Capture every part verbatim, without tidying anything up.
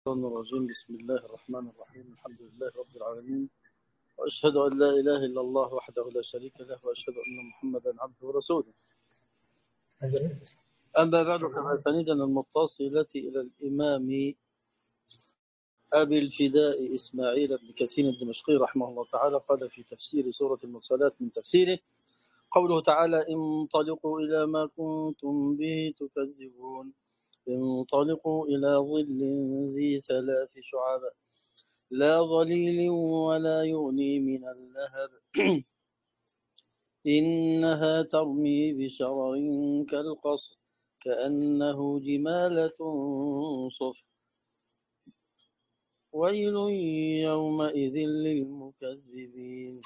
الشيطان الرجيم. بسم الله الرحمن الرحيم. الحمد لله رب العالمين، وأشهد أن لا إله إلا الله وحده لا شريك له، وأشهد أن محمدا عبده ورسوله. أما بعد، فأسانيدنا المتصلة إلى الإمام أبي الفداء إسماعيل بن كثير الدمشقي رحمه الله تعالى قال في تفسير سورة المرسلات من تفسيره قوله تعالى: انطلقوا إلى ما كنتم به تكذبون، انطلقوا إلى ظل ذي ثلاث شعب لا ظليل ولا يغني من اللهب إنها ترمي بشرر كالقصر كأنه جمالة صفر ويل يومئذ للمكذبين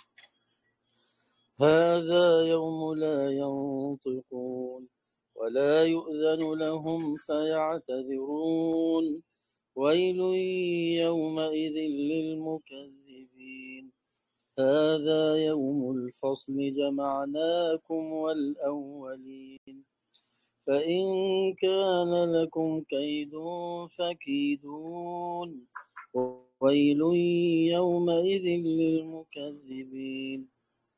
هذا يوم لا ينطقون ولا يؤذن لهم فيعتذرون ويل يومئذ للمكذبين هذا يوم الفصل جمعناكم والأولين فإن كان لكم كيد فكيدون ويل يومئذ للمكذبين.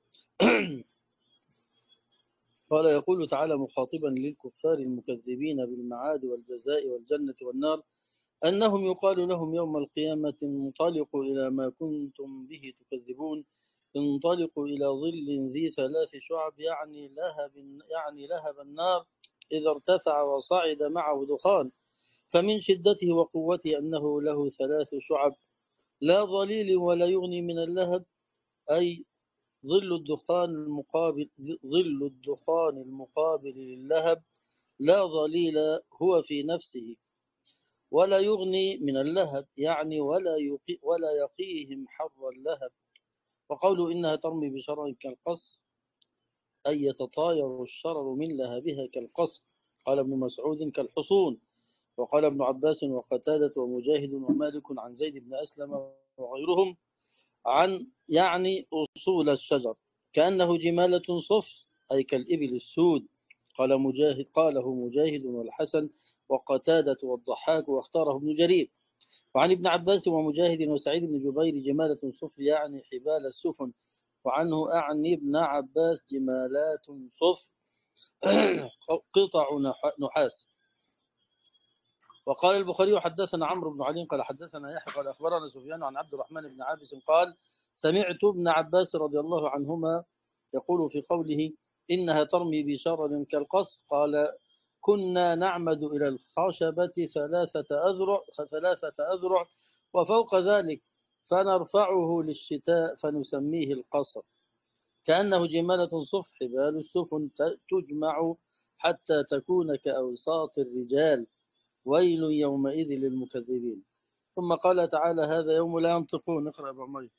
قال يقول تعالى مخاطبا للكفار المكذبين بالمعاد والجزاء والجنة والنار أنهم يقال لهم يوم القيامة: انطلقوا إلى ما كنتم به تكذبون، انطلقوا إلى ظل ذي ثلاث شعب، يعني لهب, يعني لهب النار إذا ارتفع وصعد معه دخان، فمن شدته وقوته أنه له ثلاث شعب لا ظليل ولا يغني من اللهب، أي ظل الدخان المقابل ظل الدخان المقابل للهب لا ظليل هو في نفسه ولا يغني من اللهب، يعني ولا يقي ولا يقيهم حر اللهب. وقولوا إنها ترمي بشرر كالقصر أي يتطاير الشرر من لهبها كالقصر. قال ابن مسعود: كالحصون. وقال ابن عباس وقتادة ومجاهد ومالك عن زيد بن أسلم وغيرهم عن يعني أصول الشجر كأنه جمالة صفر أي كالإبل السود. قال مجاهد قاله مجاهد والحسن وقتادة والضحاك واختاره ابن جرير. وعن ابن عباس ومجاهد وسعيد بن جبير جمالة صفر يعني حبال السفن، وعنه أعني ابن عباس جمالات صفر قطع نحاس. وقال البخاري حدثنا عمرو بن علي قال حدثنا يحيى قال أخبرنا سفيان عن عبد الرحمن بن عابس قال سمعت ابن عباس رضي الله عنهما يقول في قوله إنها ترمي بشرر كالقصر قال: كنا نعمد إلى الخشبة ثلاثة أذرع ثلاثة أذرع وفوق ذلك فنرفعه للشتاء فنسميه القصر كأنه جمالة صفر حبال السفن تجمع حتى تكون كأوساط الرجال ويل يومئذ للمكذبين. ثم قال تعالى: هذا يوم لا ينطقون. اقرأ أبو عمير.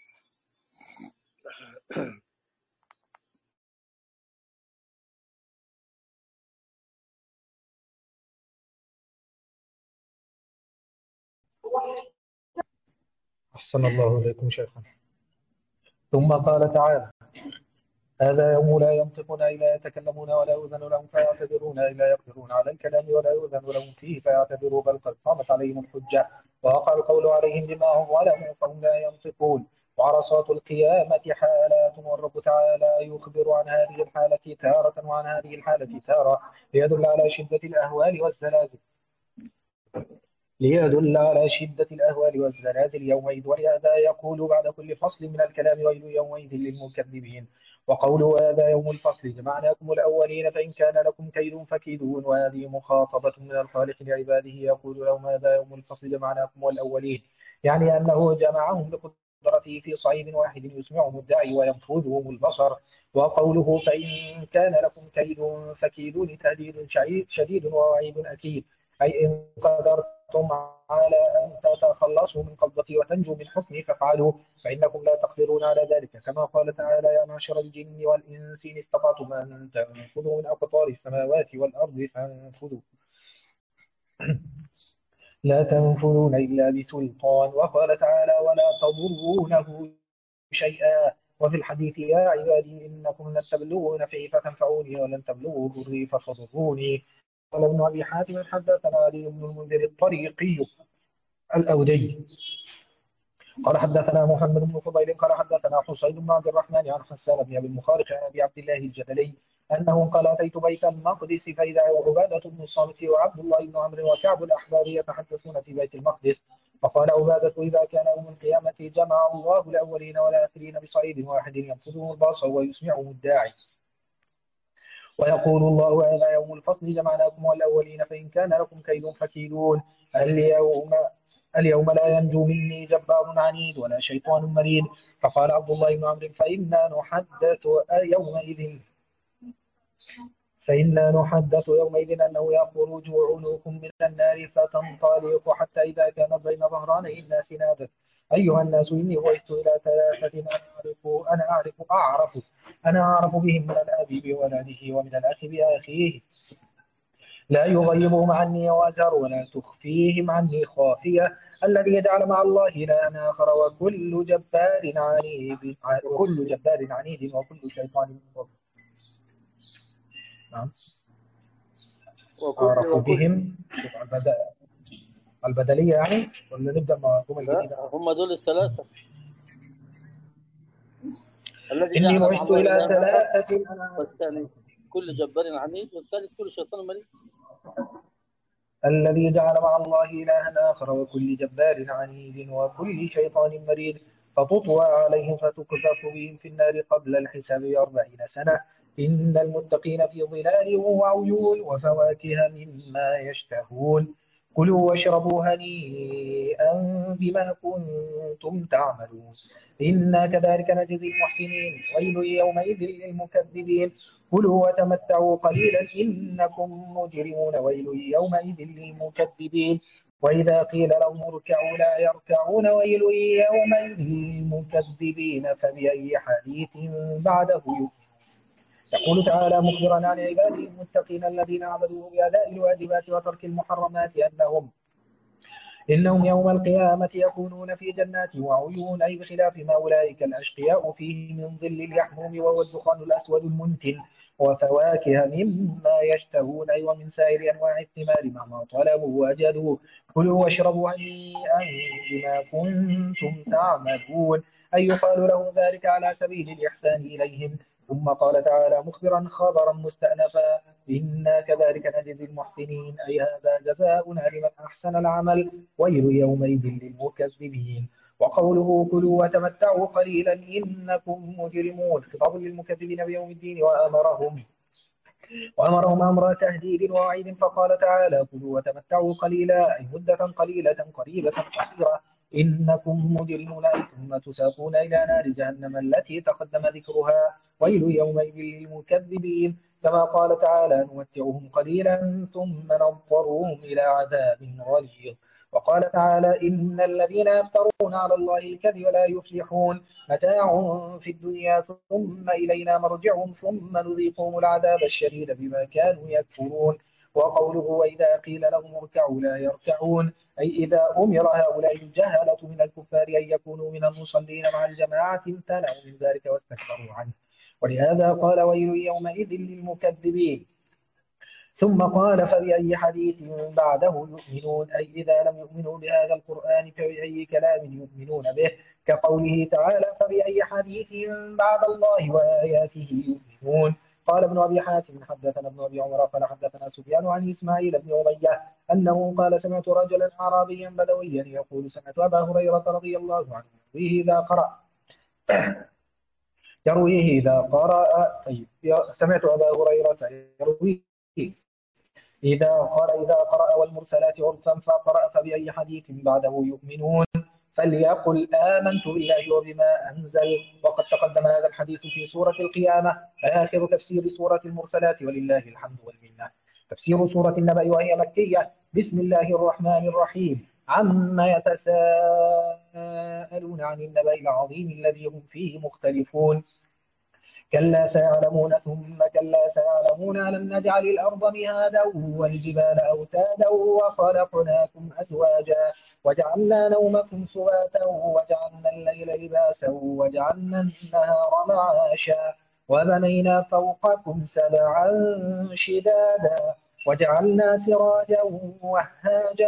أحسن الله إليكم شيخنا. ثم قال تعالى: هذا يوم لا ينطقون إلا يتكلمون ولا يؤذن لهم فيعتذرون إلا يقدرون على الكلام ولا يؤذن لهم فيه فيعتذروا بل قد قامت عليهم الحجة ووقع القول عليهم بما هم ظلموا فهم لا ينطقون. وعرصات القيامة حالات والرب تعالى يخبر عن هذه الحالة تارة وعن هذه الحالة تارة ليدل على شدة الأهوال والزلازل ليدل على شدة الأهوال والزلازل يومئذ ولهذا يقول بعد كل فصل من الكلام: ويل يومئذ للمكذبين. وقوله هذا يوم الفصل جمعناكم الأولين فإن كان لكم كيد فكيدون، وهذه مخاطبة من الخالق لعباده يقول لهم: هذا يوم الفصل جمعناكم الأولين، يعني أنه جمعهم بقدرته في صعيد واحد يسمعهم الداعي وينفذهم البصر. وقوله فإن كان لكم كيد فكيدون تهديد شديد ووعيد أكيد، أي إن قدرتم على أن تتخلصوا من قبضتي وتنجوا من حكمي فافعلوا فإنكم لا تقدرون على ذلك، كما قال تعالى: يا معشر الجن والإنس إن استطعتم أن تنفذوا من أقطار السماوات والأرض فانفذوا لا تنفذون إلا بسلطان. وقال تعالى: ولا تضرونه شيئا. وفي الحديث: يا عبادي إنكم لن تبلغوا نفعي فتنفعوني ولن تبلغوا ضري فتضروني. قال ابن أبي حاتم حدثنا علي بن المنذر الطريقي الأودي قال حدثنا محمد بن فضيل قال حدثنا حسين بن عبد الرحمن عن حسان بن أبي المخارق عن أبي عبد الله الجبلي أنه قال أتيت بيت المقدس فإذا عبادة بن الصامت وعبد الله بن عمرو وكعب الأحبار يتحدثون في بيت المقدس. فقال عبادة إذا كان يوم القيامة جمع الله الأولين والآخرين بصعيد واحد ينفذه البصر ويسمعه الداعي ويقول الله هذا يوم الفصل جمعناكم والأولين فإن كان لكم كيد فكيدون. اليوم اليوم لا ينجو مني جبار عنيد ولا شيطان مريد. فقال عبد الله بن عمرو فإنا نحدث يومئذ فإنا نحدث يومئذ أنه يخرج علوكم من النار فتنطلق حتى إذا كانت بين ظهراني الناس نادت أيها الناس إني بعثت إلى ثلاثة أنا أعرف أنا أعرف أعرف أنا أعرف بهم من الأب بولده ومن الأخ بأخيه لا يغيبهم عني وازر ولا تخفيهم عني خافية الذي يجعل مع الله إلها آخر وكل جبار عنيد وكل جبار عنيد وكل شيطان مضل. نعم. وكل أعرف وكل بهم البدل البدلية يعني ولا نبدأ مع جمل جديدة؟ هم دول الثلاثة الذي إني جعل مع بعثت الله إلى إلها آخر، ثلاثة أنا والثاني كل جبار عنيد، والثالث كل شيطان مريض. الذي جعل مع الله إلها آخر وكل جبار عنيد وكل شيطان مريد فتطوى عليهم فتقذف بهم في النار قبل الحساب بأربعين سنة. إن المتقين في ظلال وعيون وفواكه مما يشتهون كلوا واشربوا هنيئا بما كنتم تعملون إنا كذلك نجزي المحسنين ويل يومئذ للمكذبين كلوا وتمتعوا قليلا إنكم مجرمون ويل يومئذ للمكذبين وإذا قيل لهم اركعوا لا يركعون ويل يومئذ للمكذبين فبأي حديث بعده يؤمنون. يقول تعالى مخبرا عن عباده المتقين الذين عبدوه بأداء الواجبات وترك المحرمات أنهم إنهم يوم القيامة يكونون في جنات وعيون أي بخلاف ما أولئك الأشقياء فيه من ظل اليحموم وهو الدخان الأسود المنتن وفواكه مما يشتهون أي ومن سائر أنواع الثمار مهما طلبوا وجدوا كلوا واشربوا هنيئا بما كنتم تعملون أي يقال له ذلك على سبيل الإحسان إليهم. ثم قال تعالى مخبرا خبرا مستأنفا إنا كذلك نجزي المحسنين أي هذا جزاؤنا لمن أحسن العمل ويل يومئذ للمكذبين. وقوله كلوا وتمتعوا قليلا إنكم مجرمون خطاب للمكذبين بيوم الدين وأمرهم وأمرهم أمر تهديد ووعيد فقال تعالى كلوا وتمتعوا قليلا أي مدة قليلة قريبة قصيرة إنكم مجرمون ثم تساقون إلى نار جهنم التي تقدم ذكرها ويل يومئذ للمكذبين كما قال تعالى نمتعهم قليلا ثم نضطرهم إلى عذاب غليظ. وقال تعالى إن الذين يفترون على الله الكذب لا يفلحون متاع في الدنيا ثم إلينا مرجعهم ثم نذيقهم العذاب الشديد بما كانوا يكفرون. وقوله وإذا قيل لهم اركعوا لا يركعون أي إذا أمر هؤلاء الجهلة من الكفار أن يكونوا من المصلين مع الجماعة امتنعوا من ذلك واستكبروا عنه ولهذا قال ويل يومئذ للمكذبين. ثم قال فبأي حديث بعده يؤمنون أي إذا لم يؤمنوا بهذا القرآن فبأي كلام يؤمنون به كقوله تعالى فبأي حديث بعد الله وآياته يؤمنون. قال ابن أبي حاتم حدثنا ابن أبي عمر قال حدثنا سفيان عن إسماعيل بن أمية أنه قال سمعت رجلا أعرابيا بدويا يقول سمعت أبا هريرة رضي الله عنه يرويه إذا قرأ يرويه إذا قرأ طيب سمعت أبا هريرة يرويه إذا قرأ إذا قرأ والمرسلات عرفا فقرأ فبأي حديث بعده يؤمنون فليقل آمنت بالله وبما أنزل. وقد تقدم هذا الحديث في سورة القيامة آخر تفسير سورة المرسلات ولله الحمد والمنة. تفسير سورة النبأ وهي مكية بسم الله الرحمن الرحيم عما يتساءلون عن النبأ العظيم الذي هم فيه مختلفون كلا سيعلمون ثم كلا سيعلمون ألم نجعل الأرض مهادا والجبال أوتادا وخلقناكم أزواجا وجعلنا نومكم سباتا وجعلنا الليل لباسا وجعلنا النهار معاشا وبنينا فوقكم سبعا شدادا وجعلنا سراجا وهاجا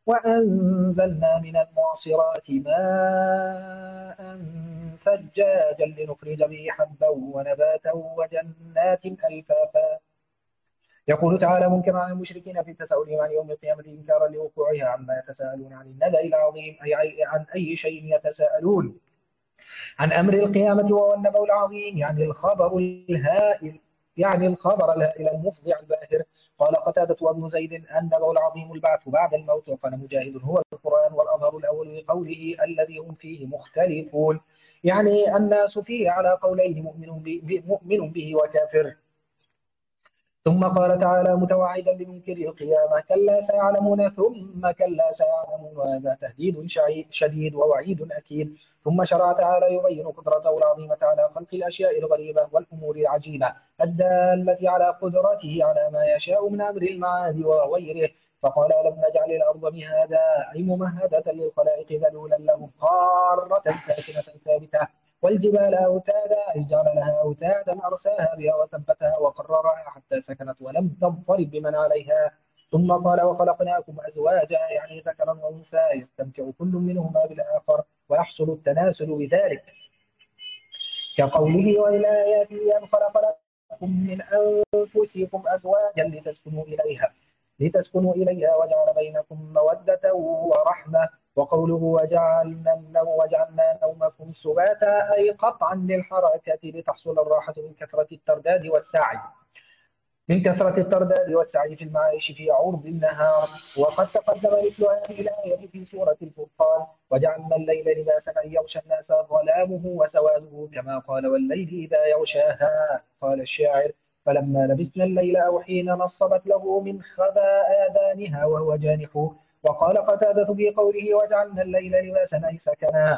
وأنزلنا من المعصرات ماء ثجاجا لنخرج به حبا ونباتا وجنات ألفافا. يقول تعالى منكرا عن المشركين في تساؤلهم عن يوم القيامة إنكارا لوقوعها عما يتساءلون عن النبأ العظيم، أي عن أي شيء يتساءلون؟ عن أمر القيامة وهو النبأ العظيم، يعني الخبر الهائل، يعني الخبر الهائل المفضع الباهر. قال قتادة وابن زيد النبأ العظيم البعث بعد الموت. وقال مجاهد هو القرآن، والأظهر الأول لقوله الذي هم فيه مختلفون، يعني الناس فيه على قولين، مؤمن به وكافر. ثم قال تعالى متوعدا لمنكر القيامة كلا سيعلمون ثم كلا سيعلمون، وهذا تهديد شديد ووعيد أكيد. ثم شرع تعالى يبين قدرته العظيمة على خلق الأشياء الغريبة والأمور العجيبة الدالة على قدرته على ما يشاء من أمر المعاد وغيره. فقال ألم نجعل الأرض مهادا، أي ممهدة للخلائق ذلولا لهم قارة ساكنة ثابتة، والجبال أوتادا، أي جعل لها أوتادا أرساها بها وثبتها وقررها حتى سكنت ولم تضطرب بمن عليها. ثم قال وخلقناكم أزواجا، يعني ذكرا وأنثى، يستمتع كل منهما بالآخر ويحصل التناسل بذلك، كقوله وإلى آياته أن خلق لكم من أنفسكم أزواجا لتسكنوا إليها لتسكنوا إليها وجعل بينكم مودة ورحمة. وقوله وجعلنا وجعلنا نومكم سباتا، أي قطعا للحركة لتحصل الراحة من كثرة الترداد والسعي من كثرة الترداد والسعي في المعايش في عرض النهار. وقد تقدم مثل هذه الآية في سورة الفرقان وجعلنا الليل لباسا أن يغشى الناس ظلامه وسواده، كما قال والليل إذا يغشاها. قال الشاعر فلما لبسنا الليل أو حين نصبت له من خبا آذانها وهو جانح. وقال قتادة في قوله وجعلنا الليل لباسا أي سكنا.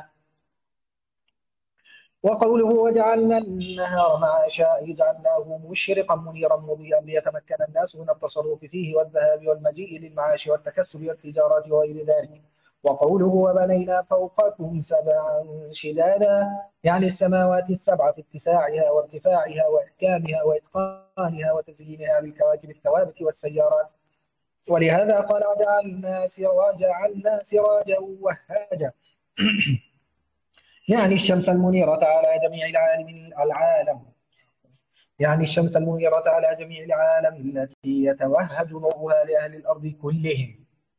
وقوله وجعلنا النهار معاشا، أي جعلناه مشرقا منيرا مضيئا ليتمكن الناس من التصرف فيه والذهاب والمجيء للمعاش والتكسب والتجارات وغير ذلك. وقوله وبنينا فوقكم سبعا شدادا، يعني السماوات السبع في اتساعها وارتفاعها وإحكامها وإتقانها وتزيينها بالكواكب الثوابت والسيارات. ولهذا قال وجعلنا سراجا سراجا وهاجا يعني الشمس المنيرة على جميع العالم العالم يعني الشمس المنيرة على جميع العالم التي يتوهج نورها لأهل الأرض كلهم.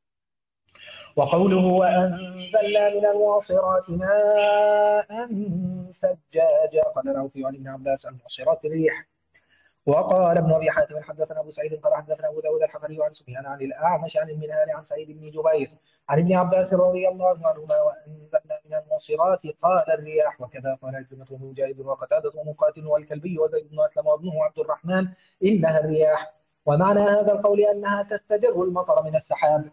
وقوله وأنزلنا من المعصرات ماء ثجاجا، قال العوفي عن ابن عباس المعصرات الريح. وقال ابن أبي حاتم حدثنا أبو سعيد قال حدثنا أبو داود الحفري عن سفيان عن الأعمش عن المنهال عن سعيد بن جبير عن ابن عباس رضي الله عنهما وأنزلنا من المعصرات قال الرياح. وكذا قال عكرمة ومجاهد وقتادة ومقاتل والكلبي وزيد بن أسلم وابنه عبد الرحمن إنها الرياح. ومعنى هذا القول أنها تستدر المطر من السحاب.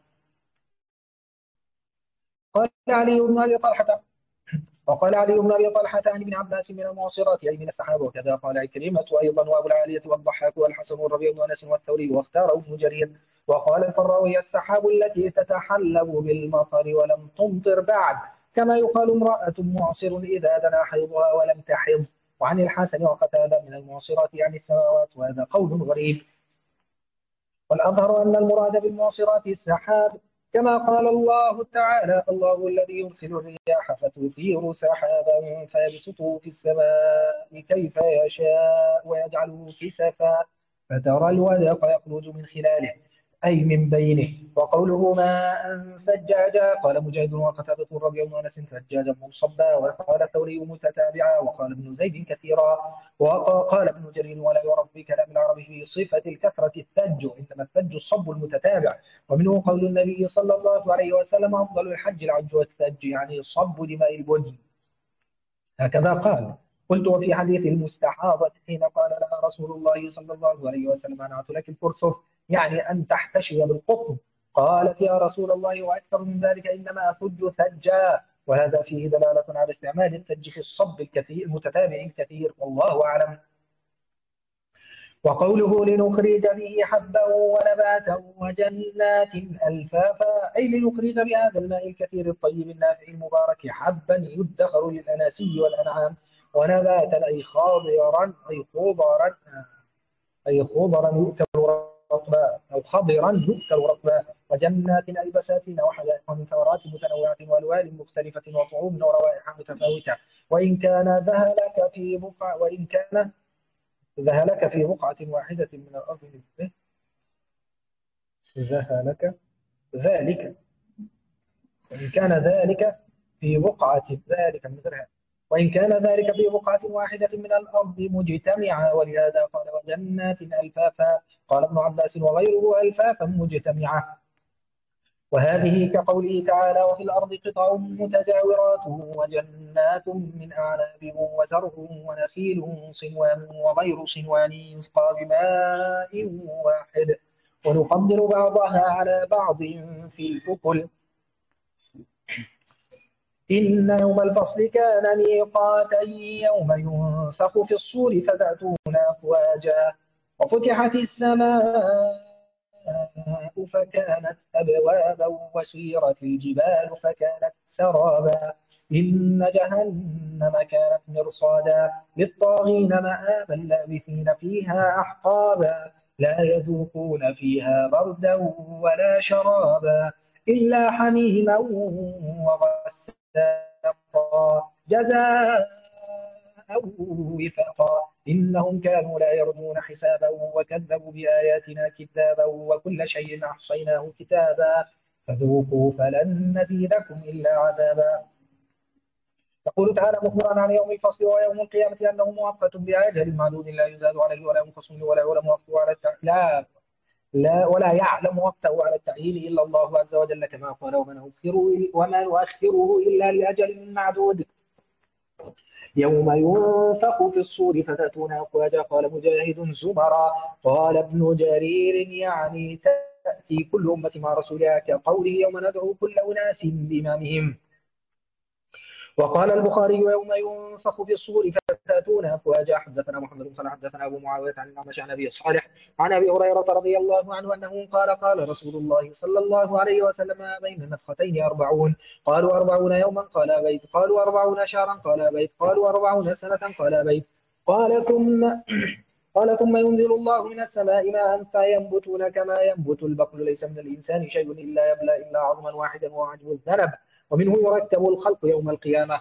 قال علي بن أبي طلحة وقال علي بن أبي طلحة عن ابن عباس من المعصرات أي من السحابة. وكذا قال عكرمة أيضا وأبو العالية والضحاك والحسن والربيع بن أنس والثوري واختاره ابن جرير. وقال الفراوي السحاب التي تتحلب بالمطر ولم تمطر بعد، كما يقال امرأة معصر إذا دنا حيضها ولم تحض. وعن الحسن وقتادة من المعصرات يعني السماوات، وهذا قول غريب. والأظهر أن المراد بالمعصرات السحاب، كما قال الله تعالى الله الذي يرسل الرياح فتثير سحابا فيبسطه في السماء كيف يشاء ويجعله كسفا فترى الودق يخرج من خلاله أي من بينه. وقوله ماء ثجاجا قال مجاهد وقتادة الربيع بن أنس ثجاجا منصبا، وقال الثوري متتابعا، وقال ابن زيد كثيرا. وقال ابن جرير ولا يعرف في كلام العرب في صفة الكثرة الثج، إنما الثج الصب المتتابع. ومنه قول النبي صلى الله عليه وسلم أفضل الحج العج والثج، يعني صب دماء البدن، هكذا قال. قلت وفي حديث المستحاضة حين قال لها رسول الله صلى الله عليه وسلم أنعت لك الكرسف، يعني أن تحتشي بالقطن. قالت يا رسول الله وأكثر من ذلك إنما أثج ثجا. وهذا فيه دلالة على استعمال الثج في الصب الكثير المتتابع الكثير، والله أعلم. وقوله لنخرج به حبا ونباتا وجنات ألفافا، أي لنخرج بهذا الماء الكثير الطيب النافع المبارك حبا يدخر للأناسي والأنعام، ونباتا أي خاضرا أي خضرا أي خضرا يؤكل رطبا أو خضرا يؤكل رطبا وجنات أي بساتين وحدائق من ثمرات متنوعة وألوان مختلفة وطعوم وروائح متفاوتة وإن كان ذهلك في بقعة وإن كان ذهلك في بقعة واحدة من الأرض مثله ذهلك ذلك وإن كان ذلك في بقعة ذلك مثلها وإن كان ذلك في بقعة واحدة من الأرض مجتمعا ولهذا قال وجنات ألفافا قال ابن عباس وغيره ألفافا مجتمعة وهذه كقوله تعالى وفي الأرض قطع متجاورات وجنات من أعناب وزرع ونخيل صنوان وغير صنوان يسقى بماء واحد ونفضل بعضها على بعض في الأكل إن يوم الفصل كان ميقاتا يوم ينفخ في الصور فتأتون أفواجا وفتحت السماء فكانت أبوابا وسيرت الجبال فكانت سرابا إن جهنم كانت مرصادا للطاغين مآبا لابثين فيها أحقابا لا يذوقون فيها بردا ولا شرابا إلا حميما وغساقا جزاء وفاقا إنهم كانوا لا يرجون حسابا وكذبوا بآياتنا كذابا وكل شيء أحصيناه كتابا فذوقوا فلن نزيدكم إلا عذابا يقول تعالى مخبرا عن يوم الفصل ويوم القيامة أنه مؤقت بأجل معدود لا يزاد عليه ولا ينقص منه ولا يعلم وقته على التعيين لا لا ولا يعلم وقته على التعيين إلا الله عز وجل كما قال وما نؤخره وما نؤخره إلا لأجل معدود يوم ينفخ في الصور فتأتون أفواجا قال مجاهد زمرا قال ابن جرير يعني تأتي كل أمة مع رسولها كقوله يوم ندعو كل أناس بإمامهم وقال البخاري يوم ينفخ في الصور فتأتون أفواجا حدثنا محمد قال حدثنا أبو معاوية عن الأعمش عن أبي صالح عن أبي هريرة رضي الله عنه أنه قال قال رسول الله صلى الله عليه وسلم ما بين النفختين أربعون قالوا أربعون يوما قال بيت قالوا أربعون شهرا قال بيت قالوا أربعون سنة قال بيت قال ثم قال ثم ينزل الله من السماء ماء فينبتون كما ينبت البقل ليس من الإنسان شيء إلا يبلى إلا عظما واحدا وهو عجب الذنب ومنه يركب الخلق يوم القيامة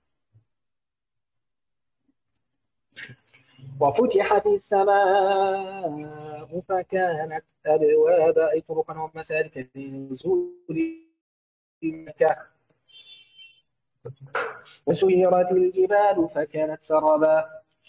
وفتحت السماء فكانت أبوابا أي طرقا ومسالك لنزول مكة وسيرت الجبال فكانت سرابا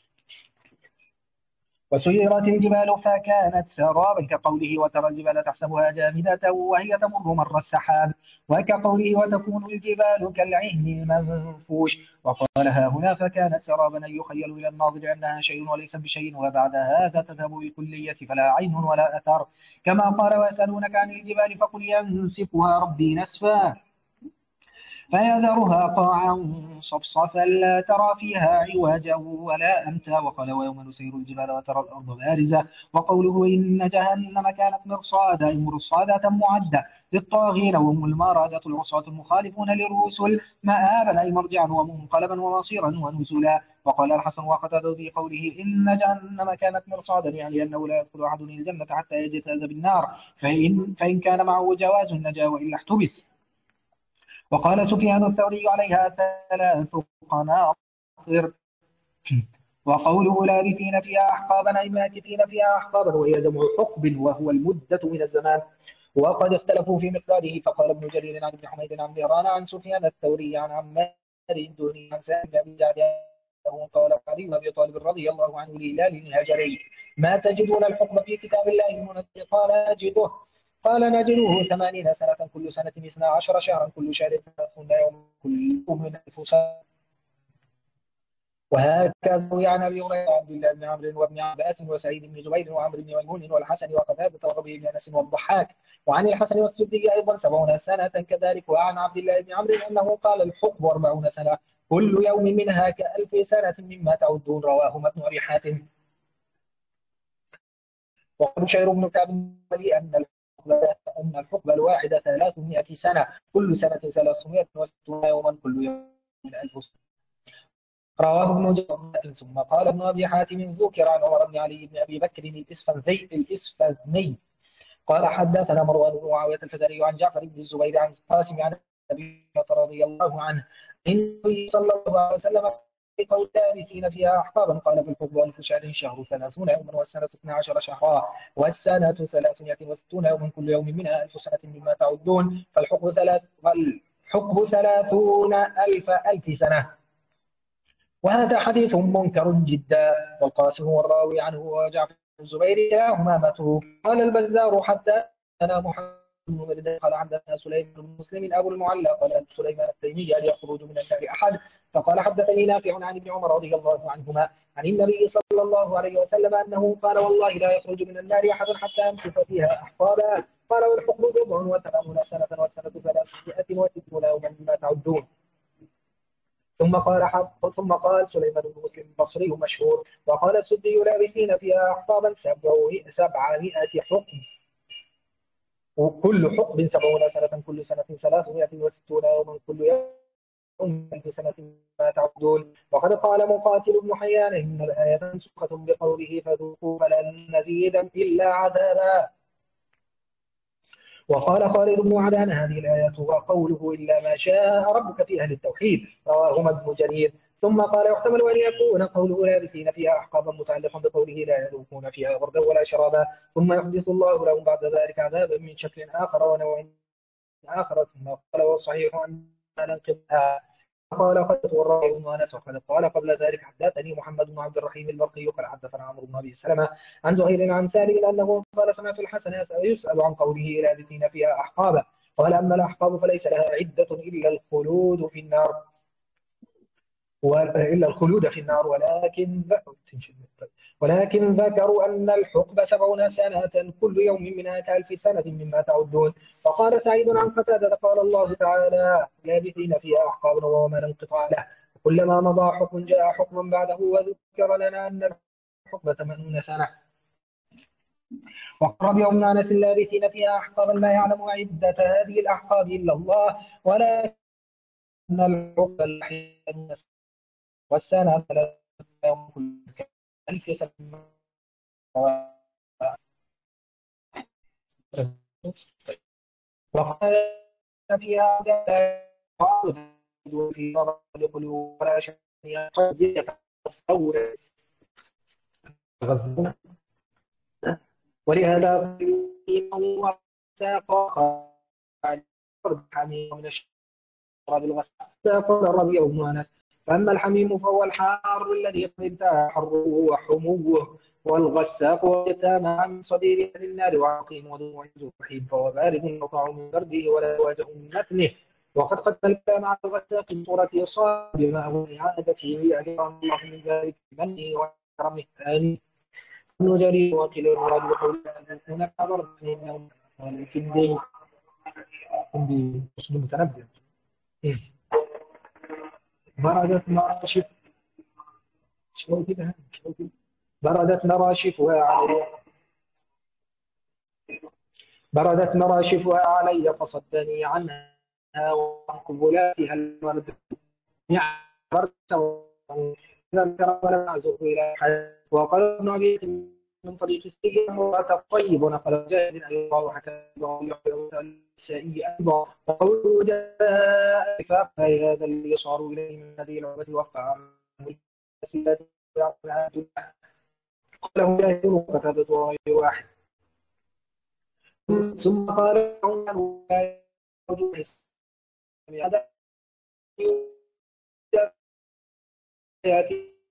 وسيرت الجبال فكانت سرابا كقوله وترى الجبال تحسبها جامدة وهي تمر مر السحاب وكقوله وتكون الجبال كالعهن المنفوش وقالها هنا فكانت سرابا أن يخيل إلى الناظر أنها شيء وليس بشيء وبعد هذا تذهب بالكلية فلا عين ولا أثر كما قال ويسألونك عن الجبال فقل ينسفها ربي نسفا فيذرها قاعا صفصفا لا ترى فيها عوجا ولا أمتا وقال ويوم نسير الجبال وترى الأرض بارزة وقوله إن جهنم كانت مرصادا أي مرصادة معدة للطاغين وهم الماردة العصاة المخالفون للرسل مآبا أي مرجعا ومنقلبا ومصيرا ونزلا وقال الحسن وقتاده في قوله إن جهنم كانت مرصادا يعني أنه لا يدخل أحد الجنة حتى يجتاز بالنار فإن, فإن كان معه جواز النجاة وإلا احتبس وقال سفيان الثوري عليها ثلاث قناطر وقوله لابثين فيها أحقابا أي ماكثين فيها أحقابا وهي جمع حقب وهو المدة من الزمان وقد اختلفوا في مقداره فقال ابن جرير عن ابن حميد عن ميران عن سفيان الثوري عن عمار الدنيا عن سالم بن أبي جعد قال علي بن أبي طالب رضي الله عنه لهلال الهجري ما تجدون الحكم في كتاب الله المنزل قال نجده قال نجده ثمانين سنة كل سنة اثنا عشر شهرا كل شهر ثلاثون يوم كل يوم من ألف سنة وهكذا عن ابي هريره وعبد الله بن عمرو وابن عباس وسعيد بن جبير وعمرو بن ميمون والحسن وقتاده وربيع بن انس والضحاك وعن الحسن والسدي ايضا سبعون سنه كذلك وعن عبد الله بن عمرو انه قال الحكم أربعون سنه كل يوم منها كألف سنه مما تعدون رواه ابن ابي حاتم. وقال شير بن كعب ان أن الحقبة الواحدة ثلاثمائة سنة كل سنة ثلاثمائة وستون يوما كل يوم من ألف سنة رواه ابن جرير. ثم قال ابن أبي حاتم ذكر عن عمر بن علي بن أبي بكر الإسفزني قال حدثنا مروان بن معاوية الفزاري عن جعفر بن الزبير عن قاسم عن أبي هريرة رضي الله عنه إن النبي صلى الله عليه وسلم قول لابثين فيها أحقابا قال في الحب ألف شهر شهر ثلاثون يوما والسنة اثنا عشر شهرا والسنة ثلاثمائة وستون يوما كل يوم منها ألف سنة مما تعدون فالحكم ثلاث فالحكم ثلاثون ألف ألف سنة. وهذا حديث منكر جدا. والقاسم هو الراوي عنه وجعفر بن الزبير كلاهما متروك. قال البزار حتى أنا محمد بن مردان قال عندنا سليمان بن مسلم أبو المعلى قال سليمان التيمي هل يخرج من النار أحد؟ فقال حدثني نافع عن ابن عمر رضي الله عنهما عن النبي صلى الله عليه وسلم أنه قال والله لا يخرج من النار أحد حتى ينفخ فيها أحقابا. قال والحكم بضع وثمانون سنة والسنة ثلاثمائة وستون يوما مما تعدون. ثم قال حق ثم قال سليمان بن مسلم البصري مشهور. وقال السدي لابثين فيها أحقابا سبعمائة حقب وكل حقب سبعون سنة كل سنة ثلاثمائة وستون يوما كل يوم ألف سنة ما تعدون. وقد قال مقاتل بن حيان إن الآية منسوخة بقوله فذوقوا فلن نزيد إلا عذابا. وقال خالد بن عدان هذه الآية وقوله إلا ما شاء ربك في أهل التوحيد رواهما ابن جرير. ثم قال يحتمل أن يكون قوله لابثين فيها أحقابا متعلقا بقوله لا يذوقون فيها بردا ولا شرابا ثم يحدث الله لهم بعد ذلك عذابا من شكل آخر ونوع آخر. ثم قال والصحيح أن ننقضها. قال قد والراوي بن انس وقد قال قبل ذلك حدثني محمد بن عبد الرحيم البرقي قال حدثنا عمرو بن ابي سلمه عن زهير عن سالم انه قال سمعت الحسن يسال عن قوله لابثين فيها احقابا قال اما الاحقاب فليس لها عده الا الخلود في النار إلا الخلود في النار ولكن ولكن ذكروا أن الحقب سبعون سنة كل يوم منها كألف سنة مما تعدون. فقال سعيد عن قتادة قال الله تعالى لابثين فيها أحقابا وما انقطاع له كلما مضى حكم جاء حكما بعده وذكر لنا أن الحقب ثمانون سنة. وقال يوم أنس لابثين فيها أحقابا لا يعلم عدة هذه الأحقاب إلا الله ولكن الحقب الحين والسنة ثلاثة يوم كل ألف سنة. وقال فيها في مرض القلوب ولا شيء يتصور ولهذا الله ساق حميم من الشراب الغساق ساق الربيع بن أنس. فأما الحميم فهو الحار الذي انتهى حره وحموه والغساق ويتامى عن صدير النار وعقيم ودموع الجحيم فهو بارد يقطع من برده ولا يواجه من مثله. وقد قد الكلام عن الغساق بصورة إصابة بما هو إعادته أجرا الله من ذلك منه وكرمه الثاني. ابن جرير وكل المراد بقول هناك برد فإنه الكندي كندي اسم متنبه بردت مراشف بردت مراشفها علي بردت مراشفها علي فصدني عنها وعن قبلاتها المرد ولم أعزه إلى حد. وقال ابن أبي من طريق السجن وتطيب ونقل جاهد أيضا وحكى النسائي أيضا وقوله جاء فأخذ هذا الذي يصار إليه من هذه العبة وفع قاله جاهد وكتبت وغير واحد. ثم قال عنه هذا يأتي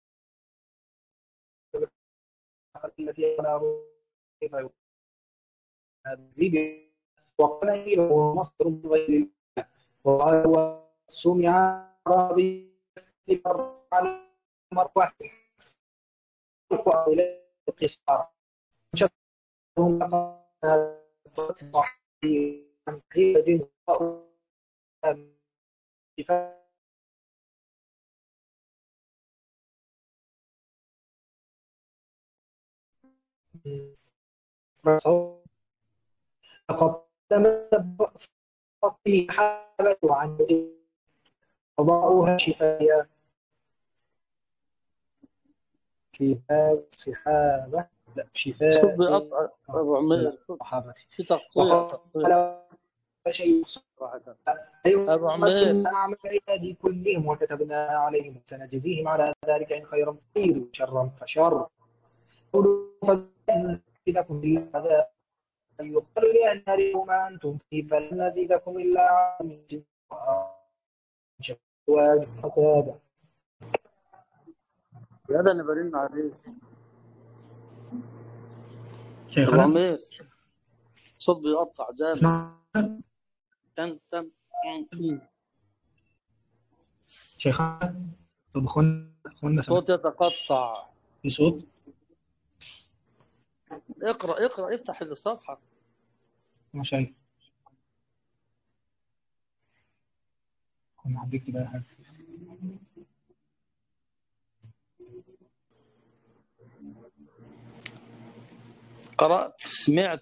التي أنا هذه وقال هو مصدر غير الله وقال سمع رابي على مرة وإلى القصار شكرهم لقد صحيح عن قيد لقد تمت في حالة عن قضاؤها شفايا كتاب صحابة لا شوف شفاء بيقطع أبو عمير، الصحابة. في تقطيع تقطيع وقال شيء صراحة. أيوة أبو عمير أعمال عبادي كلهم وكتبنا عليهم سنجزيهم على ذلك إن خيرا خير شرا فشر. قولوا فلنزيدكم بالعذاب يقال لأهل النار ما أنتم فيه فلن نزيدكم إلا عذابا عذابا. هذا اللي برن عليه أبو شيخنا عمير، صوت بيقطع جامد. اسمع تن تن تن. شيخنا. طب أخونا أخونا سمع صوت يتقطع. في صوت. اقرأ اقرأ افتح الصفحة. ما شايف. كنا حبيت كده حاجة. قرأت سمعت.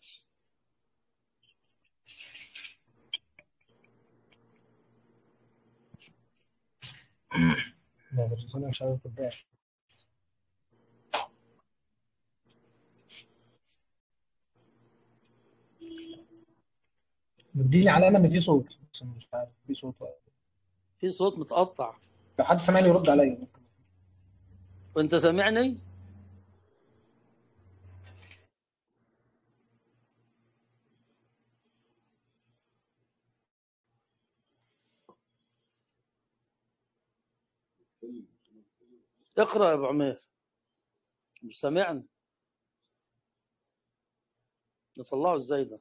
لا بس أنا مش عارف أبدأ. مديني علامة إن في صوت بس مش عارف في صوت ولا. في صوت متقطع. لو حد سمعني يرد عليا. وانت سامعني؟ اقرأ يا ابو عمير. مش سامعني؟ نطلعه ازاي ده؟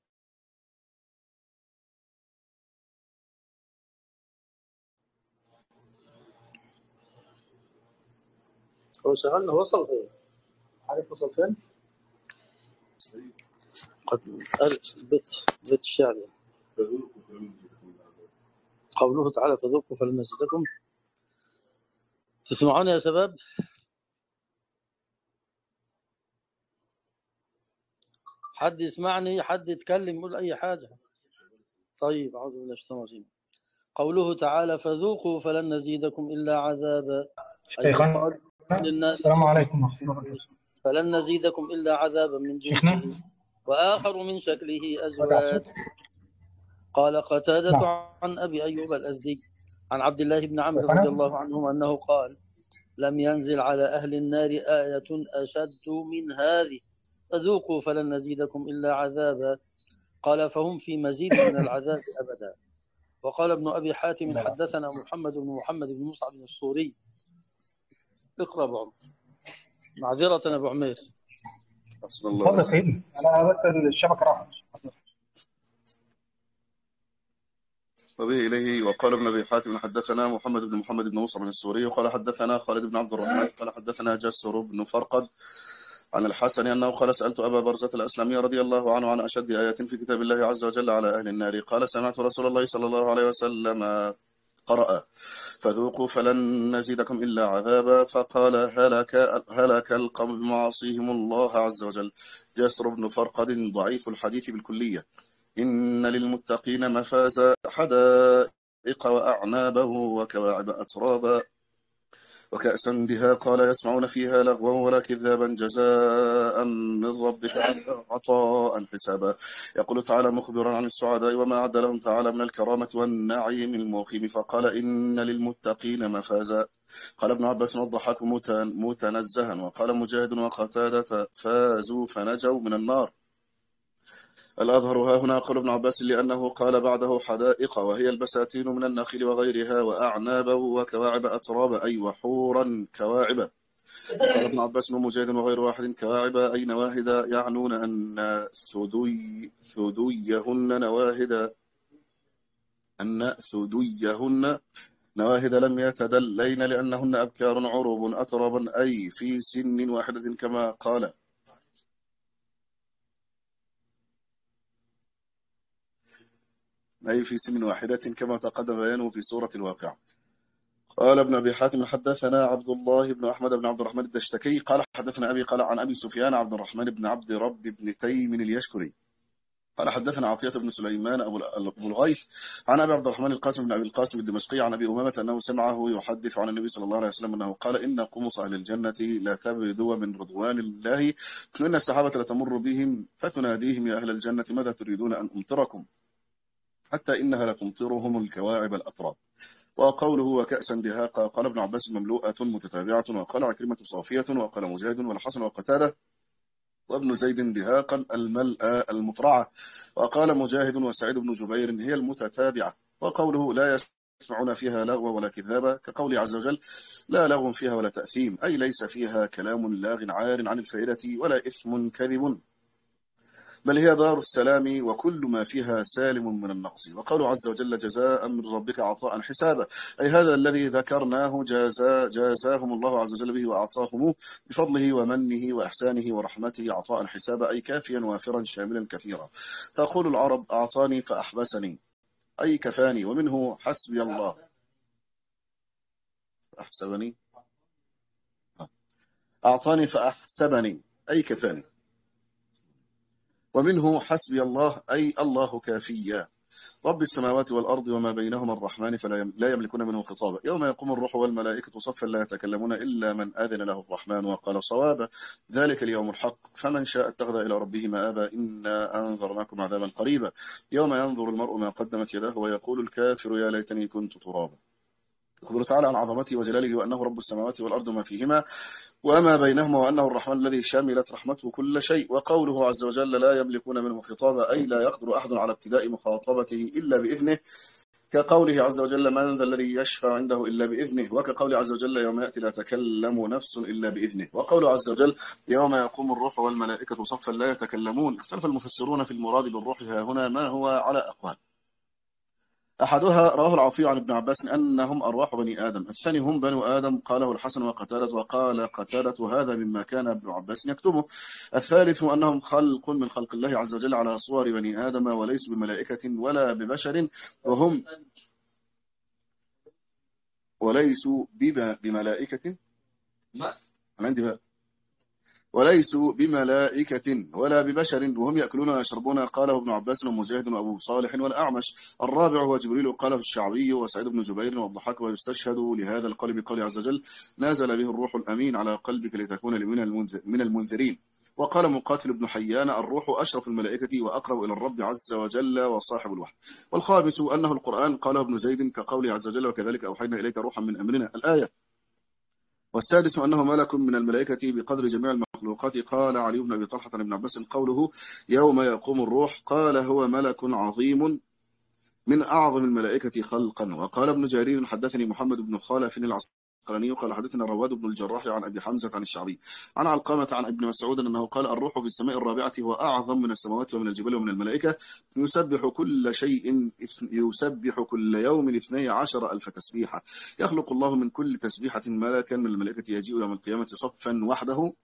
هو شغلنا وصل فين؟ عارف وصل فين؟ قد ألف بيت بيت الشعر. قوله تعالى فذوقوا فلن نزيدكم. تسمعون يا شباب؟ حد يسمعني؟ حد يتكلم يقول أي حاجة؟ طيب أعوذ بالله من الشيطان الرجيم. قوله تعالى فذوقوا فلن نزيدكم إلا عذابا، أي شيخنا يقال للناس السلام عليكم ورحمة الله وبركاته. فلن نزيدكم إلا عذابا من شيخنا جنسه وآخر من شكله ولا أزواج. صوت. قال قتادة نعم عن أبي أيوب الأزدي عن عبد الله بن عمرو رضي شيخنا. الله عنهما أنه قال لم ينزل على أهل النار آية أشد من هذه فذوقوا فلن نزيدكم إلا عذابا. قال فهم في مزيد من العذاب أبدا. وقال ابن أبي حاتم لا لا. حدثنا محمد بن محمد بن مصعب السوري. اقرأ أبو عمر. معذرة أبو عمير. أحسن الله اتفضل عليك. سيدي أنا بس الشبكة راحت. وبه إليه وقال ابن أبي حاتم حدثنا محمد بن محمد بن مصعب السوري وقال حدثنا خالد بن عبد الرحمن قال حدثنا جسر بن فرقد عن الحسن أنه قال سألت أبا برزة الأسلمي رضي الله عنه عن أشد آيات في كتاب الله عز وجل على أهل النار قال سمعت رسول الله صلى الله عليه وسلم قرأ فذوقوا فلن نزيدكم إلا عذابا فقال هلك, هلك القوم بمعاصيهم الله عز وجل. جسر بن فرقد ضعيف الحديث بالكلية. إن للمتقين مفازا حدائق وأعنابا وكواعب أترابا وكأسا بها قال يسمعون فيها لغوا ولا كذابا جزاء من ربك عطاء حسابا. يقول تعالى مخبرا عن السعداء وما أعد لهم تعالى من الكرامة والنعيم المقيم فقال إن للمتقين مفازا. قال ابن عباس والضحاك متنزها وقال مجاهد وقتادة فازوا فنجوا من النار. الأظهر ها هنا قال ابن عباس لأنه قال بعده حدائق وهي البساتين من النخيل وغيرها وأعنابا وكواعب أترابا أي وحورا كواعب. قال ابن عباس ومجاهد وغير واحد كواعب أي نواهد يعنون أن ثدي ثديهن نواهد أن ثديهن نواهد لم يتدلين لأنهن أبكار عروب أترابا أي في سن واحدة كما قال أي في سن واحدة كما تقدم بيانه في سورة الواقع. قال ابن أبي حاتم حدثنا عبد الله بن أحمد بن عبد الرحمن الدشتكي قال حدثنا أبي قال عن أبي سفيان عبد الرحمن بن عبد رب بن تيم اليشكري قال حدثنا عطية بن سليمان أبو الغيث عن أبي عبد الرحمن القاسم بن أبي القاسم الدمشقي عن أبي أمامة أنه سمعه يحدث عن النبي صلى الله عليه وسلم أنه قال إن قمص أهل الجنة لا تبدو من رضوان الله وإن السحابة لتمر بهم فتناديهم يا أهل الجنة ماذا تريدون أن أمطركم حتى إنها لتمطرهم الكواعب الأطراب. وقوله وكأسا دهاقا قال ابن عباس مملوءة متتابعة وقال عكرمة صافية وقال مجاهد والحسن وقتادة وابن زيد دهاقا الملأ المطرعة وقال مجاهد وسعيد بن جبير هي المتتابعة. وقوله لا يسمعون فيها لغو ولا كذابة كقول عز وجل لا لغو فيها ولا تأثيم أي ليس فيها كلام لاغ عار عن الفائدة ولا إثم كذب بل هي دار السلام وكل ما فيها سالم من النقص. وقالوا عز وجل جزاء من ربك عطاء حسابا أي هذا الذي ذكرناه جازا جازاهم الله عز وجل به وأعطاهم بفضله ومنه وإحسانه ورحمته عطاء حسابا أي كافيا وافرا شاملا كثيرا. تقول العرب أعطاني فأحبسني أي كفاني ومنه حسبي الله أحسبني أعطاني فأحسبني أي كفاني ومنه حسبي الله أي الله كافيا رب السماوات والأرض وما بينهما الرحمن فلا لا يملكون منه خطابا يوم يقوم الروح والملائكة صفا لا يتكلمون إلا من آذن له الرحمن وقال صوابا ذلك اليوم الحق فمن شاء اتخذ إلى ربه مآبا إنا أنذرناكم عذابا قريبا يوم ينظر المرء ما قدمت يداه ويقول الكافر يا ليتني كنت ترابا. يقول تعالى عن عظمته وجلاله وأنه رب السماوات والأرض وما فيهما وما بينهما وأنه الرحمن الذي شملت رحمته كل شيء. وقوله عز وجل لا يملكون منه خطابا أي لا يقدر أحد على ابتداء مخاطبته إلا بإذنه كقوله عز وجل من ذا الذي يشفع عنده إلا بإذنه وكقول عز وجل يوم يأتي لا تكلم نفس إلا بإذنه. وقوله عز وجل يوم يقوم الروح والملائكة صفا لا يتكلمون. اختلف المفسرون في المراد بالروح ها هنا ما هو على أقوال أحدها رواه العوفي عن ابن عباس أنهم أرواح بني آدم الثاني هم بنو آدم قاله الحسن وقتادة وقال قتادة هذا مما كان ابن عباس يكتبه. الثالث أنهم خلق من خلق الله عز وجل على صور بني آدم وليسوا بملائكة ولا ببشر وهم وليسوا بملائكة أنا عندي بقى وليسوا بملائكة ولا ببشر وهم يأكلون ويشربون قاله ابن عباس ومجاهد وأبو صالح والأعمش. الرابع هو جبريل قاله الشعبي وسعيد بن جبير والضحاك ويستشهد لهذا القول بقول عز وجل نازل به الروح الأمين على قلبك لتكون من المنذرين. وقال مقاتل بن حيان الروح أشرف الملائكة وأقرب إلى الرب عز وجل وصاحب الوحي. والخامس أنه القرآن قاله ابن زيد كقوله عز وجل وكذلك أوحينا إليك روحا من أمرنا الآية. والسادس أنه ملك من الملائكة بقدر جميع المخلوقات قال علي بن أبي طلحة بن عباس قوله يوم يقوم الروح قال هو ملك عظيم من أعظم الملائكة خلقا. وقال ابن جرير حدثني محمد بن خالف العسقلاني قال حدثنا رواد بن الجراح عن أبي حمزة عن الشعبي عن علقمة عن ابن مسعود أنه قال الروح في السماء الرابعة هو أعظم من السماوات ومن الجبال ومن الملائكة يسبح كل شيء يسبح كل يوم اثني عشر ألف تسبيحة يخلق الله من كل تسبيحة ملكا من الملائكة يجيء يوم القيامة صفا وحده.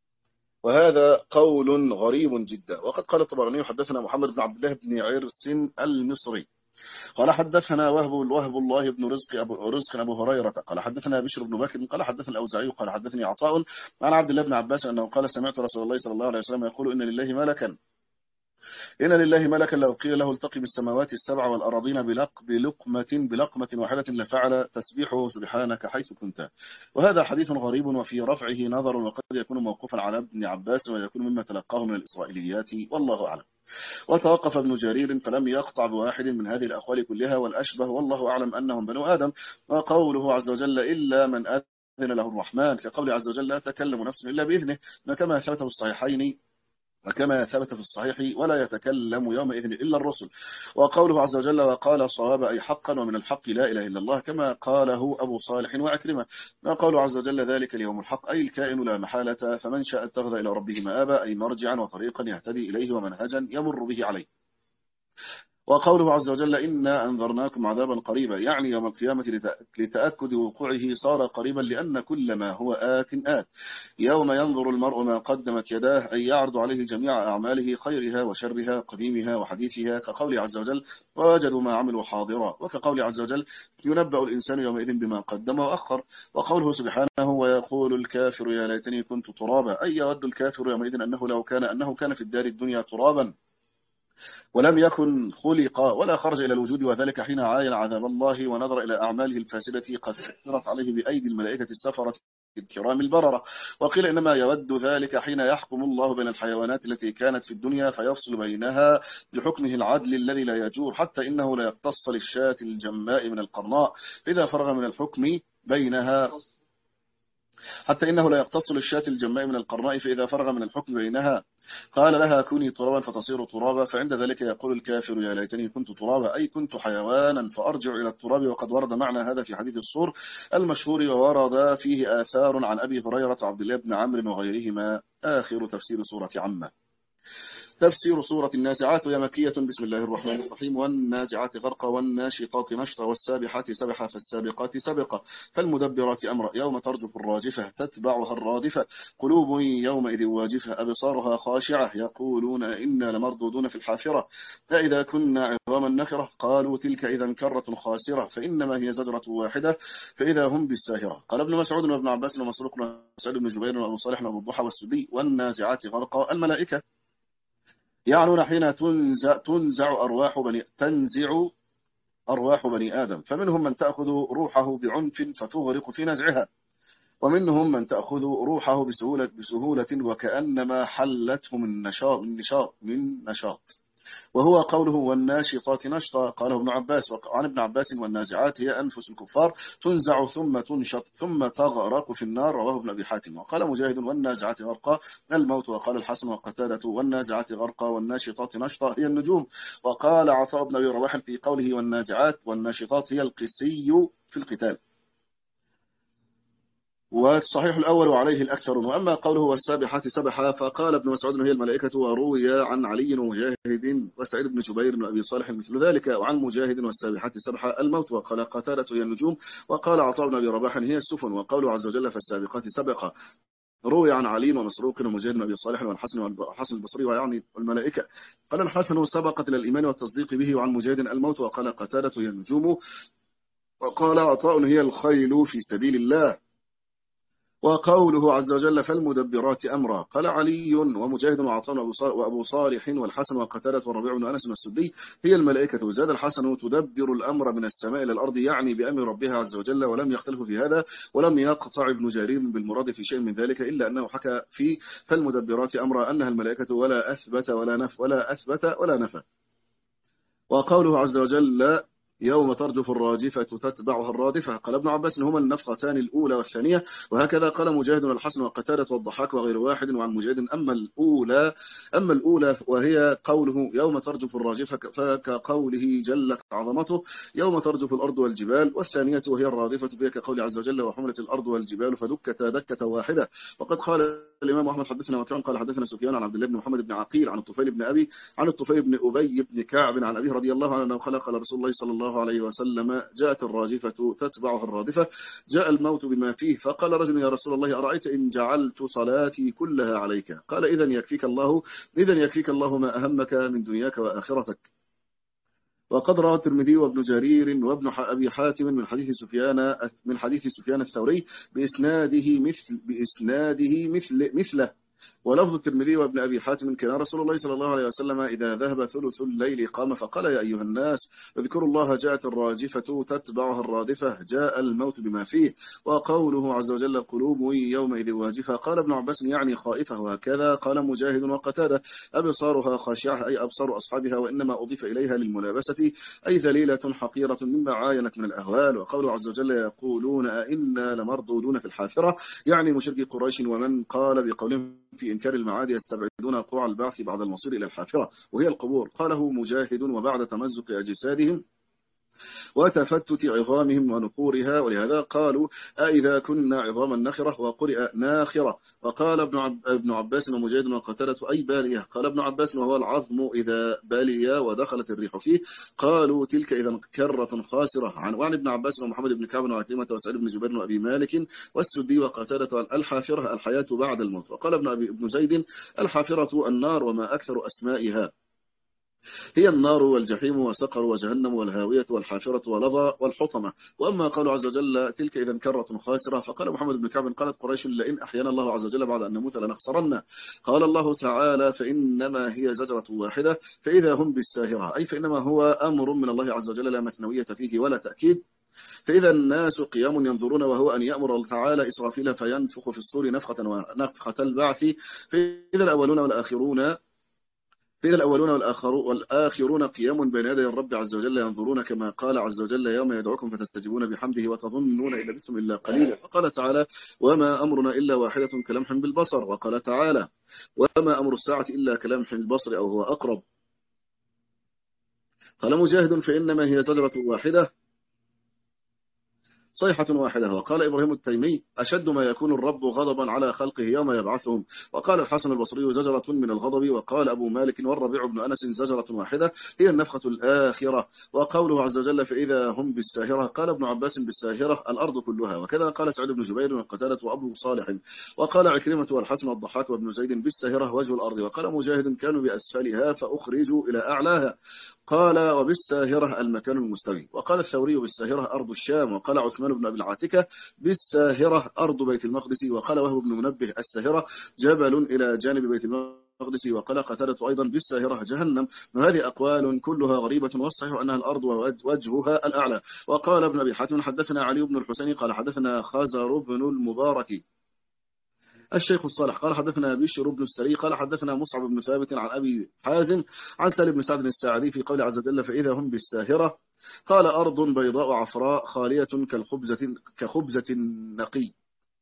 وهذا قول غريب جدا. وقد قال الطبراني حدثنا محمد بن عبد الله بن عرس المصري قال حدثنا وهب وهب الله بن رزق أبو رزق أبو هريرة قال حدثنا بشر بن بكر قال حدثنا الأوزاعي قال حدثني عطاء عن عبد الله بن عباس أنه قال سمعت رسول الله صلى الله عليه وسلم يقول إن لله ملكا إن لله ملكا لو قيل له التقي بالسماوات السبع والأراضين بلق بلقمة بلقمة واحدة لفعل تسبيحه سبحانك حيث كنت. وهذا حديث غريب وفي رفعه نظر وقد يكون موقوفا على ابن عباس ويكون مما تلقاه من الإسرائيليات والله أعلم. وتوقف ابن جرير فلم يقطع بواحد من هذه الأقوال كلها والأشبه والله أعلم أنهم بنو آدم. وقوله عز وجل إلا من أذن له الرحمن كقول عز وجل لا تكلم نفس إلا بإذنه كما ثبت في الصحيحين وكما ثبت في الصحيح ولا يتكلم يومئذ إلا الرسل. وقوله عز وجل وقال صواب أي حقا ومن الحق لا إله إلا الله كما قاله أبو صالح وعكرمة. وقوله عز وجل ذلك اليوم الحق أي الكائن لا محالة فمن شاء اتخذ إلى ربه مآبا أي مرجعا وطريقا يهتدي إليه ومنهجا يمر به عليه. وقوله عز وجل إنا أنذرناكم عذابا قريبا يعني يوم القيامة لتأكد وقوعه صار قريبا لأن كل ما هو آت آت. يوم ينظر المرء ما قدمت يداه أي يعرض عليه جميع أعماله خيرها وشرها قديمها وحديثها كقول عز وجل ووجدوا ما عملوا حاضرا وكقول عز وجل ينبأ الإنسان يومئذ بما قدم وأخر. وقوله سبحانه ويقول الكافر يا ليتني كنت ترابا أي يود الكافر يومئذ أنه لو كان أنه كان في الدار الدنيا ترابا ولم يكن خلق ولا خرج إلى الوجود، وذلك حين عاين عذاب الله ونظر إلى أعماله الفاسدة قد سطرت عليه بأيدي الملائكة السفرة الكرام البررة. وقيل إنما يود ذلك حين يحكم الله بين الحيوانات التي كانت في الدنيا فيفصل بينها بحكمه العدل الذي لا يجور، حتى إنه لا يقتص للشاة الجماء من القرناء إذا فرغ من الحكم بينها حتى إنه لا يقتص للشاة الجماء من القرناء فإذا فرغ من الحكم بينها قال لها كوني ترابا فتصير ترابا، فعند ذلك يقول الكافر يا ليتني كنت ترابا، أي كنت حيوانا فأرجع إلى التراب. وقد ورد معنى هذا في حديث الصور المشهور، وورد فيه آثار عن أبي هريرة وعبد الله بن عمرو وغيرهما. آخر تفسير سورة عمة. تفسير سورة النازعات، وهي مكية. بسم الله الرحمن الرحيم. والنازعات غرقا والناشطات نشطا والسابحات سبحا فالسابقات سبقا فالمدبرات أمرا يوم ترجف الراجفة تتبعها الرادفة قلوب يومئذ واجفة أبصارها خاشعة يقولون إنا لمردودون في الحافرة أإذا كنا عظاما نخرة قالوا تلك إذا كرة خاسرة فإنما هي زجرة واحدة فإذا هم بالساهرة. قال ابن مسعود وابن عباس ومسروق وسعيد بن جبير وأبو صالح وأبو الضحى والسدي. والنازعات غرقا الملائكة يعنون حين تنزع, تنزع أرواح بني تنزع أرواح بني آدم، فمنهم من تأخذ روحه بعنف فتغرق في نزعها، ومنهم من تأخذ روحه بسهولة, بسهولة وكأنما حلته من نشاط من نشاط من نشاط وهو قوله والناشطات نشطا. قاله ابن عباس وعن ابن عباس والنازعات هي أنفس الكفار تنزع ثم تنشط ثم تغرق في النار. رواه ابن أبي حاتم. وقال مجاهد والنازعات غرقا الموت. وقال الحسن وقتادة والنازعات غرقا والناشطات نشطا هي النجوم. وقال عطاء بن أبي رواح في قوله والنازعات والناشطات هي القسي في القتال. والصحيح الأول وعليه الأكثرون. وأما قوله والسابحات سبحا فقال ابن مسعود هي الملائكة، وروي عن علي ومجاهد وسعيد بن جبير وأبي صالح مثل ذلك، وعن مجاهد والسابحات سبحا الموت. وقال قتادة هي النجوم. وقال عطاء بن أبي رباح هي السفن. وقوله عز وجل فالسابقات سبقا روي عن علي ومسروق ومجاهد وأبي صالح والحسن والحسن البصري ويعني الملائكة. قال الحسن سبقت إلى الإيمان والتصديق به. وعن مجاهد الموت. وقال قتادة هي النجوم. وقال عطاء هي الخيل في سبيل الله. وقوله عز وجل فالمدبرات أمرا قال علي ومجاهد وعطاء وأبو صالح والحسن وقتادة والربيع بن أنس والسدي هي الملائكة. زاد الحسن تدبر الأمر من السماء إلى الأرض يعني بأمر ربها عز وجل، ولم يختلف في هذا، ولم يقطع ابن جرير بالمراد في شيء من ذلك، إلا أنه حكى في فالمدبرات أمرا أنها الملائكة ولا أثبت ولا نف ولا أثبت ولا نفى. وقوله عز وجل يوم ترجف الراجفة تتبعها الرادفة قال ابن عباس هما النفختان الأولى والثانية، وهكذا قال مجاهد والحسن وقتادة والضحاك وغير واحد. وعن مجاهد أما الأولى أما الأولى وهي قوله يوم ترجف الراجفة فكقوله جلت عظمته يوم ترجف الأرض والجبال، والثانية وهي الرادفة فيها كقول عز وجل وحملت الأرض والجبال فدكتا دكة واحدة. وقد قال الإمام أحمد حدثنا وكان قال حدثنا سفيان عن عبد الله بن محمد بن عقيل عن الطفيل بن أبي عن الطفيل بن أبي بن كعب عن أبيه رضي الله عنه أنه قال قال رسول الله صلى الله عليه وسلم جاءت الراجفة تتبعها الرادفة جاء الموت بما فيه فقال رجل يا رسول الله أرأيت إن جعلت صلاتي كلها عليك قال إذا يكفيك الله إذا يكفيك الله ما أهمك من دنياك وآخرتك. وقد روى الترمذي وابن جرير وابن أبي حاتم من حديث سفيان من حديث سفيان الثوري بإسناده مثل بإسناده مثل مثله. ولفظ الترمذي وابن أبي حاتم كان رسول الله صلى الله عليه وسلم إذا ذهب ثلث الليل قام فقال يا أيها الناس اذكروا الله جاءت الراجفة تتبعها الرادفة جاء الموت بما فيه. وقوله عز وجل قلوب يومئذ واجفة قال ابن عباس يعني خائفة. وهكذا قال مجاهد وقتادة أبصارها خاشعة أي أبصار أصحابها، وإنما أضيف إليها للملابسة أي ذليلة حقيرة مما عاينت من الأهوال. وقوله عز وجل يقولون أئنا لمردودون في الحافرة يعني مشركي قريش، ومن قال بقولهم في إنكار المعاد يستبعدون وقوع البعث بعد المصير إلى الحافرة وهي القبور. قاله مجاهد وبعد تمزق أجسادهم وتفتت عظامهم ونقورها، ولهذا قالوا أئذا كنا عظاما نخرة وقرئ ناخرة. وقال ابن, عب ابن عباس ومجاهد وقتادة أي بالية. قال ابن عباس وهو العظم إذا بالي ودخلت الريح فيه قالوا تلك إذا كرة خاسرة. عن وعن ابن عباس ومحمد بن كعب وعكرمة وسعيد بن جبير وأبي مالك والسدي وقتادة الحافرة الحياة بعد الموت. وقال ابن أبي ابن زيد الحافرة النار وما أكثر أسمائها. هي النار والجحيم وسقر وجهنم والهاوية والحافرة ولظى والحطمة. وأما قول عز وجل تلك إذا كرة خاسرة، فقال محمد بن كعب قالت قريش لئن أحيانا الله عز وجل بعد أن نموت لنخسرن. قال الله تعالى فإنما هي زجرة واحدة فإذا هم بالساهرة، أي فإنما هو أمر من الله عز وجل لا مثنوية فيه ولا تأكيد. فإذا الناس قيام ينظرون، وهو أن يأمر الله تعالى إسرافيل فينفخ في الصور نفخة ونفخة البعث. فإذا الأولون والآخرون فإذا الأولون والآخرون, والآخرون قيام بين يدي الرب عز وجل ينظرون، كما قال عز وجل يوم يدعوكم فتستجيبون بحمده وتظنون إن لبثتم إلا قليلا. وقال تعالى وما أمرنا إلا واحدة كلمح بالبصر. وقال تعالى وما أمر الساعة إلا كلمح بالبصر أو هو أقرب. قال مجاهد فإنما هي زجرة واحدة صيحة واحدة. وقال إبراهيم التيمي أشد ما يكون الرب غضبا على خلقه يوم يبعثهم. وقال الحسن البصري زجرة من الغضب. وقال أبو مالك والربيع بن أنس زجرة واحدة هي النفخة الآخرة. وقوله عز وجل فإذا هم بالساهرة، قال ابن عباس بالساهرة الأرض كلها. وكذا قال سعيد بن جبير وقتادة وأبو صالح. وقال عكرمة والحسن والضحاك وابن زيد بالساهرة وجه الأرض. وقال مجاهد كانوا بأسفلها فأخرجوا إلى أعلاها. قال وبالساهرة المكان المستوي. وقال الثوري بالساهرة أرض الشام. وقال عثمان بن أبي العاتكة بالساهرة أرض بيت المقدس. وقال وهو بن منبه الساهرة جبل إلى جانب بيت المقدس. وقال قتادة أيضا بالساهرة جهنم. وهذه أقوال كلها غريبة، والصحيح أنها الأرض ووجهها الأعلى. وقال ابن أبي حاتم حدثنا علي بن الحسين قال حدثنا خزر بن المبارك الشيخ الصالح قال حدثنا بشر بن السري قال حدثنا مصعب بن ثابت عن أبي حازم عن سالم بن سعد الساعدي في قول عز وجل فإذا هم بالساهرة. قال أرض بيضاء عفراء خالية كالخبزة كخبزة النقي.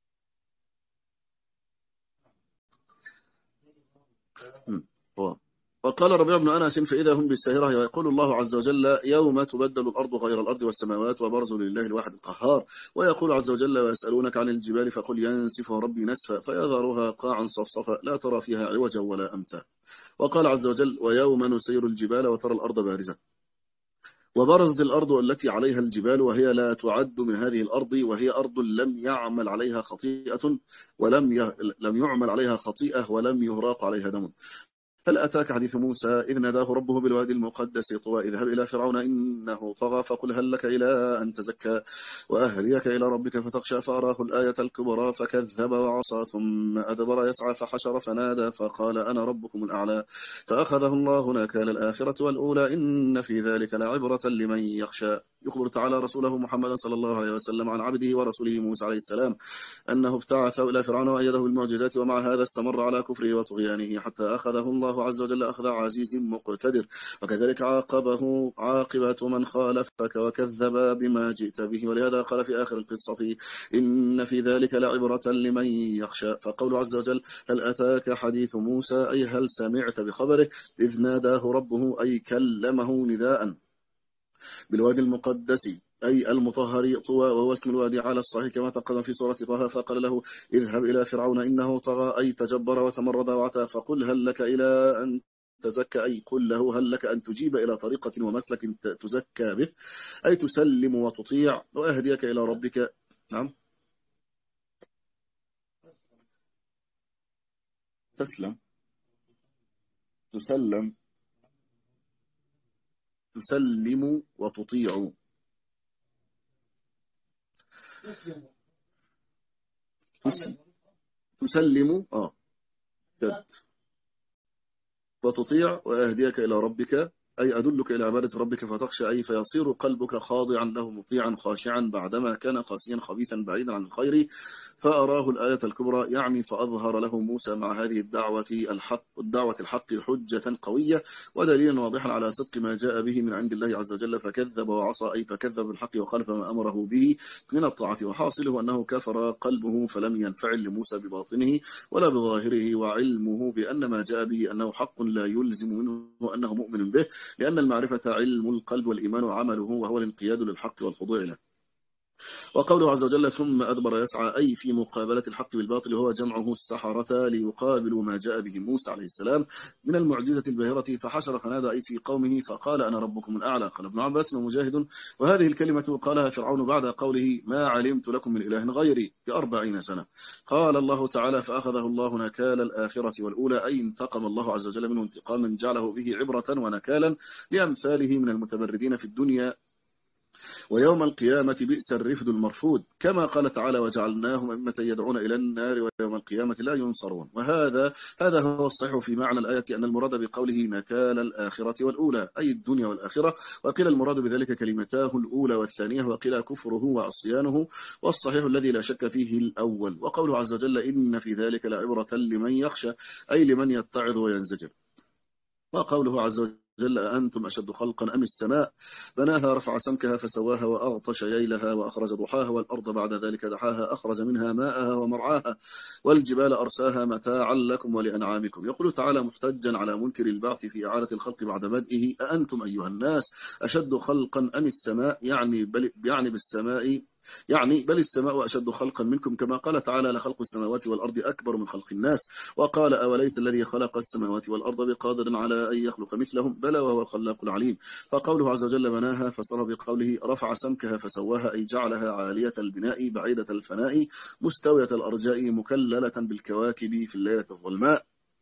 وقال ربيع بن أنس فإذا هم بالساهرة يقول الله عز وجل يوم تبدل الأرض غير الأرض والسماوات وبرزوا لله الواحد القهار. ويقول عز وجل ويسألونك عن الجبال فقل ينسفها ربي نسفا فيذرها قاعا صفصفا لا ترى فيها عوجا ولا أمتا. وقال عز وجل ويوم نسير الجبال وترى الأرض بارزة. وبرزت الأرض التي عليها الجبال وهي لا تعد من هذه الأرض، وهي أرض لم يعمل عليها خطيئة ولم ي... لم يعمل عليها خطيئة ولم يهراق عليها دم. هل أتاك حديث موسى إذ ناداه ربه بالوادي المقدس طوى اذهب إلى فرعون إنه طغى فقل هل لك إلى أن تزكى وأهديك إلى ربك فتخشى فأراه الآية الكبرى فكذب وعصى ثم أدبر يسعى فحشر فنادى فقال أنا ربكم الأعلى فأخذه الله نكال الآخرة والأولى إن في ذلك لعبرة لمن يخشى. يخبر تعالى رسوله محمد صلى الله عليه وسلم عن عبده ورسوله موسى عليه السلام أنه ابتعث إلى فرعون وأيده بالمعجزات، ومع هذا استمر على كفره وطغيانه حتى أخذه الله عز وجل أخذ عزيز مقتدر. وكذلك عاقبه عاقبة من خالفك وكذب بما جئت به. ولهذا قال في آخر القصة إن في ذلك لعبرة لمن يخشى. فقول عز وجل هل أتاك حديث موسى أي هل سمعت بخبره إذ ناداه ربه أي كلمه نداء بالوادي المقدس أي المطهر طوى، وهو اسم الوادي على الصحيح كما تقدم في سورة طه. فقال له اذهب إلى فرعون إنه طغى أي تجبر وتمرد وعتى فقل هل لك إلى أن تزكى أي قل له هل لك أن تجيب إلى طريقة ومسلك تزكى به أي تسلم وتطيع وأهديك إلى ربك. نعم تسلم تسلم تسلم وتطيع. تسلم اه جد وتطيع وأهديك إلى ربك أي أدلك إلى عبادة ربك فتخشى أي فيصير قلبك خاضعا له مطيعا خاشعا بعدما كان قاسيا خبيثا بعيدا عن الخير. فأراه الآية الكبرى يعني فأظهر له موسى مع هذه الدعوة الحق الدعوة الحق حجة قوية ودليلا واضحا على صدق ما جاء به من عند الله عز وجل فكذب وعصى أي فكذب بالحق وخالف ما أمره به من الطاعة. وحاصله أنه كفر قلبه فلم ينفعل لموسى بباطنه ولا بظاهره، وعلمه بأن ما جاء به أنه حق لا يلزم منه أنه مؤمن به، لأن المعرفة علم القلب والإيمان عمله وهو الانقياد للحق والخضوع له. وقوله عز وجل ثم أدبر يسعى أي في مقابلة الحق بالباطل وهو جمعه السحرة ليقابلوا ما جاء به موسى عليه السلام من المعجزة الباهرة فحشر فنادى أي في قومه فقال أنا ربكم الأعلى. قال ابن عباس ومجاهد وهذه الكلمة قالها فرعون بعد قوله ما علمت لكم من إله غيري بأربعين سنة. قال الله تعالى فأخذه الله نكال الآخرة والأولى أي انتقم الله عز وجل منه انتقاما جعله به عبرة ونكالا لأمثاله من المتمردين في الدنيا ويوم القيامة بئس الرفد المرفود كما قال تعالى وجعلناهم أئمة يدعون إلى النار ويوم القيامة لا ينصرون. وهذا هذا هو الصحيح في معنى الآية أن المراد بقوله نكال الآخرة والأولى أي الدنيا والآخرة وقيل المراد بذلك كلمتاه الأولى والثانية وقيل كفره وعصيانه والصحيح الذي لا شك فيه الأول. وقوله عز وجل إن في ذلك لعبرة لمن يخشى أي لمن يتعظ وينزجر. وقوله عز وجل جل أنتم أشد خلقا أم السماء بناها رفع سمكها فسواها وأغطش ليلها وأخرج ضحاها والأرض بعد ذلك دحاها أخرج منها ماءها ومرعاها والجبال أرساها متاعا لكم ولأنعامكم. يقول تعالى محتجا على منكر البعث في إعادة الخلق بعد بدئه أأنتم أيها الناس أشد خلقا أم السماء يعني, بل يعني بالسماء يعني بل السماء أشد خلقا منكم كما قال تعالى لخلق السماوات والأرض أكبر من خلق الناس. وقال أوليس الذي خلق السماوات والأرض بقادر على أن يخلق مثلهم بلى وهو الخلاق العليم. فقوله عز وجل بناها فصار بقوله رفع سمكها فسواها أي جعلها عالية البناء بعيدة الفناء مستوية الأرجاء مكللة بالكواكب في الليلة الظلماء.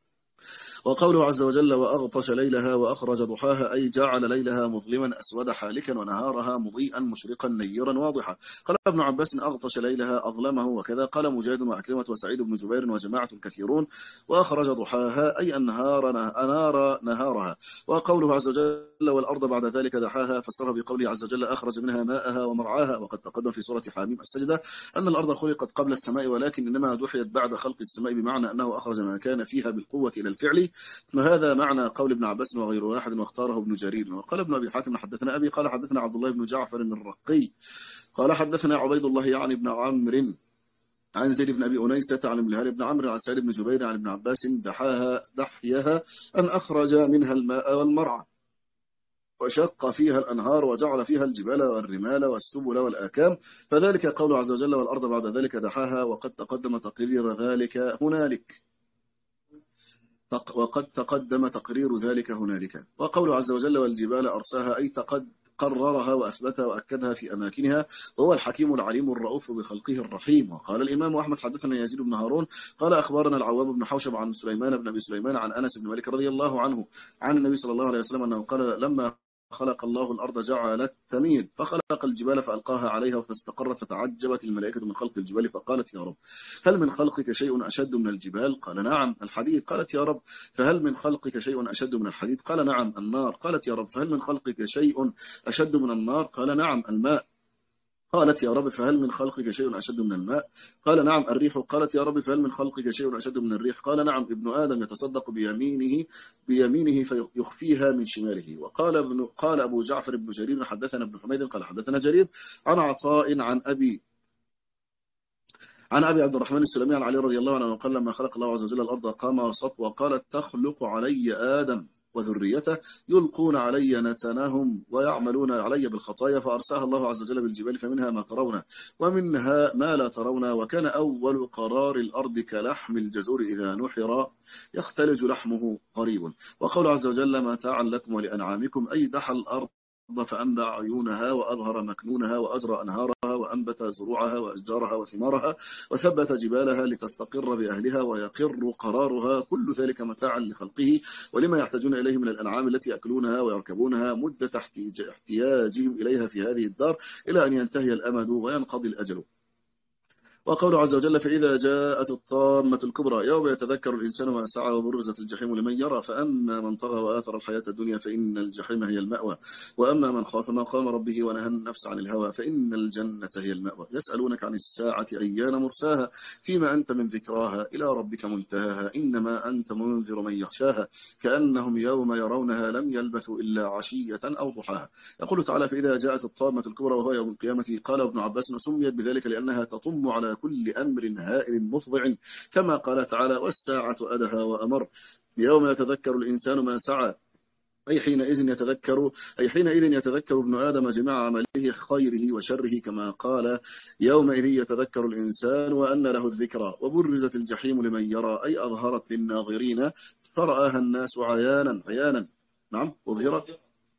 وقوله عز وجل وأغطش ليلها وأخرج ضحاها أي جعل ليلها مظلما أسود حالكا ونهارها مضيئا مشرقا نيرا واضحا. قال ابن عباس أغطش ليلها أظلمه وكذا قال مجاهد وعكرمة وسعيد بن جبير وجماعة كثيرون. وأخرج ضحاها أي النهار أنار نهارها. وقوله عز وجل والأرض بعد ذلك دحاها فسرها بقوله عز وجل أخرج منها ماءها ومرعاها. وقد تقدم في سورة حاميم السجدة أن الأرض خلقت قبل السماء ولكن إنما دحيت بعد خلق السماء بمعنى أنه أخرج ما كان فيها بالقوة إلى الفعل. وهذا معنى قول ابن عباس وغير واحد واختاره ابن جرير. وقال ابن أبي حاتم حدثنا أبي قال حدثنا عبد الله بن جعفر الرقي قال حدثنا عبيد الله يعني ابن عمرو عن زيد بن أبي أنيسة عن ابن بن عمرو عن سعيد بن جبير عن ابن عباس دحاها دحيها أن أخرج منها الماء والمرعى وشق فيها الأنهار وجعل فيها الجبال والرمال والسبل والآكام فذلك قول عز وجل والأرض بعد ذلك دحاها. وقد تقدم تقرير ذلك هنالك وقد تقدم تقرير ذلك هنالك. وقول عز وجل والجبال أرساها أي تقد قررها وأثبتها وأكدها في أماكنها وهو الحكيم العليم الرؤوف بخلقه الرحيم. وقال الإمام أحمد حدثنا يزيد بن هارون قال أخبرنا العوام بن حوشب عن سليمان بن أبي سليمان عن أنس بن مالك رضي الله عنه عن النبي صلى الله عليه وسلم أنه قال لما خلق الله الأرض جعلت تميد فخلق الجبال فألقاها عليها فاستقرت فتعجبت الملائكة من خلق الجبال فقالت يا رب هل من خلقك شيء أشد من الجبال؟ قال نعم الحديد. قالت يا رب فهل من خلقك شيء أشد من الحديد؟ قال نعم النار. قالت يا رب فهل من خلقك شيء أشد من النار؟ قال نعم الماء. قالت يا رب فهل من خلقك شيء أشد من الماء؟ قال نعم الريح. قالت يا رب فهل من خلقك شيء أشد من الريح؟ قال نعم ابن آدم يتصدق بيمينه بيمينه فيخفيها من شماله. وقال ابن قال أبو جعفر بن جرير حدثنا ابن حميد قال حدثنا جرير عن عطاء عن أبي عن أبي عبد الرحمن السلمي عن علي رضي الله عنه قال لما خلق الله عز وجل الأرض قام سطوة وقالت تخلق علي آدم وذريته يلقون علي نتنهم ويعملون علي بالخطايا فأرساها الله عز وجل بالجبال فمنها ما ترون ومنها ما لا ترون. وكان أول قرار الأرض كلحم الجزور إذا نحر يختلج لحمه قريب. وقول عز وجل متاعا لكم ولأنعامكم أي دحى الأرض فأنبع عيونها وأظهر مكنونها وأجرى أنهارها وأنبت زروعها وأشجارها وثمارها وثبت جبالها لتستقر بأهلها ويقر قرارها كل ذلك متاعا لخلقه ولما يحتاجون إليه من الأنعام التي يأكلونها ويركبونها مدة احتياجهم إليها في هذه الدار إلى أن ينتهي الأمد وينقضي الأجل. وقول عز وجل فإذا جاءت الطامة الكبرى يوم يتذكر الإنسان ما سعى وبرزت الجحيم لمن يرى فأما من طغى وآثر الحياة الدنيا فإن الجحيم هي المأوى وأما من خاف مقام ربه ونهى النفس عن الهوى فإن الجنة هي المأوى. يسألونك عن الساعة أيان مرساها فيما أنت من ذكراها إلى ربك منتهاها إنما أنت منذر من يخشاها كأنهم يوم يرونها لم يلبثوا إلا عشية أو ضحاها. يقول تعالى فإذا جاءت الطامة الكبرى وهو يوم القيامة قال ابن عباس سميت بذلك لأنها تطم على كل أمر هائل مفضع كما قال تعالى والساعة أدهى وأمر يوم يتذكر الإنسان ما سعى أي حينئذ يتذكر أي حينئذ يتذكر ابن آدم جميع عمله خيره وشره، كما قال يومئذ يتذكر الإنسان وأن له الذكرى. وبرزت الجحيم لمن يرى، أي أظهرت للناظرين فرآها الناس عيانا عيانا نعم أظهرت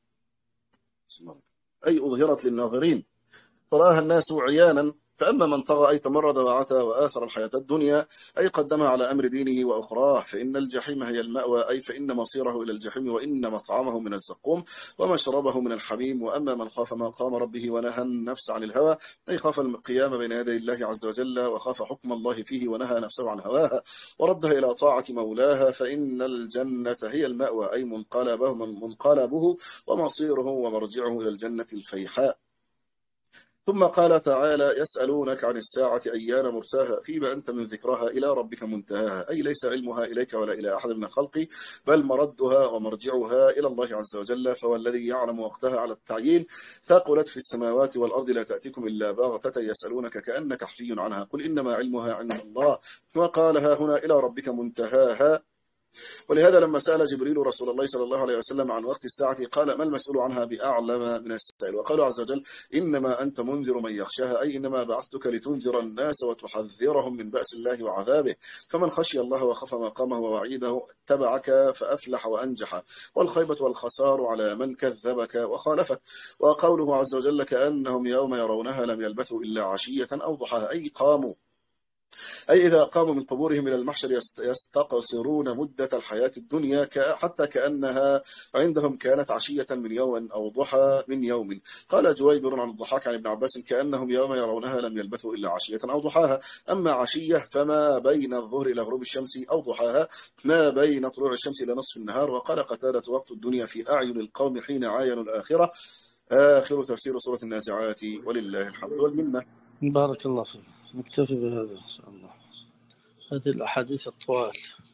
أي أظهرت للناظرين فرآها الناس عيانا. فأما من طغى أي تمرد وعتى وآثر الحياة الدنيا أي قدمها على أمر دينه وأخراه فإن الجحيم هي المأوى، أي فإن مصيره إلى الجحيم، وإن مطعمه من الزقوم ومشربه من الحميم. وأما من خاف مقام ربه ونهى النفس عن الهوى أي خاف القيام بين يدي الله عز وجل وخاف حكم الله فيه ونهى نفسه عن هواها وردها إلى طاعة مولاها فإن الجنة هي المأوى، أي منقلبه, منقلبه ومصيره ومرجعه إلى الجنة الفيحاء. ثم قال تعالى يسألونك عن الساعة أيان مرساها فيما أنت من ذكرها إلى ربك منتهاها، أي ليس علمها إليك ولا إلى أحد من الخلق بل مردها ومرجعها إلى الله عز وجل، فهو الذي يعلم وقتها على التعيين. ثقلت في السماوات والأرض لا تأتيكم إلا باغتة يسألونك كأنك حفي عنها قل إنما علمها عند الله. وقالها هنا إلى ربك منتهاها. ولهذا لما سأل جبريل رسول الله صلى الله عليه وسلم عن وقت الساعة قال ما المسؤول عنها بأعلم من السائل. وقال عز وجل إنما أنت منذر من يخشاها، أي إنما بعثتك لتنذر الناس وتحذرهم من بأس الله وعذابه، فمن خشي الله وخف مقامه ووعيده اتبعك فأفلح وأنجح، والخيبة والخسار على من كذبك وخالفك. وقوله عز وجل كأنهم يوم يرونها لم يلبثوا إلا عشية أو ضحاها، أي قاموا أي إذا قاموا من قبورهم إلى المحشر يستقصرون مدة الحياة الدنيا حتى كأنها عندهم كانت عشية من يوم أو ضحى من يوم. قال جويبر عن الضحاك عن ابن عباس كأنهم يوم يرونها لم يلبثوا إلا عشية أو ضحاها. أما عشية فما بين الظهر إلى غروب الشمس، أو ضحاها ما بين طلوع الشمس إلى نصف النهار. وقال قتادة وقت الدنيا في أعين القوم حين عاينوا الآخرة. آخر تفسير سورة النازعات ولله الحمد والمنة. بارك الله فيك. نكتفي بهذا إن شاء الله. هذه الأحاديث الطوال.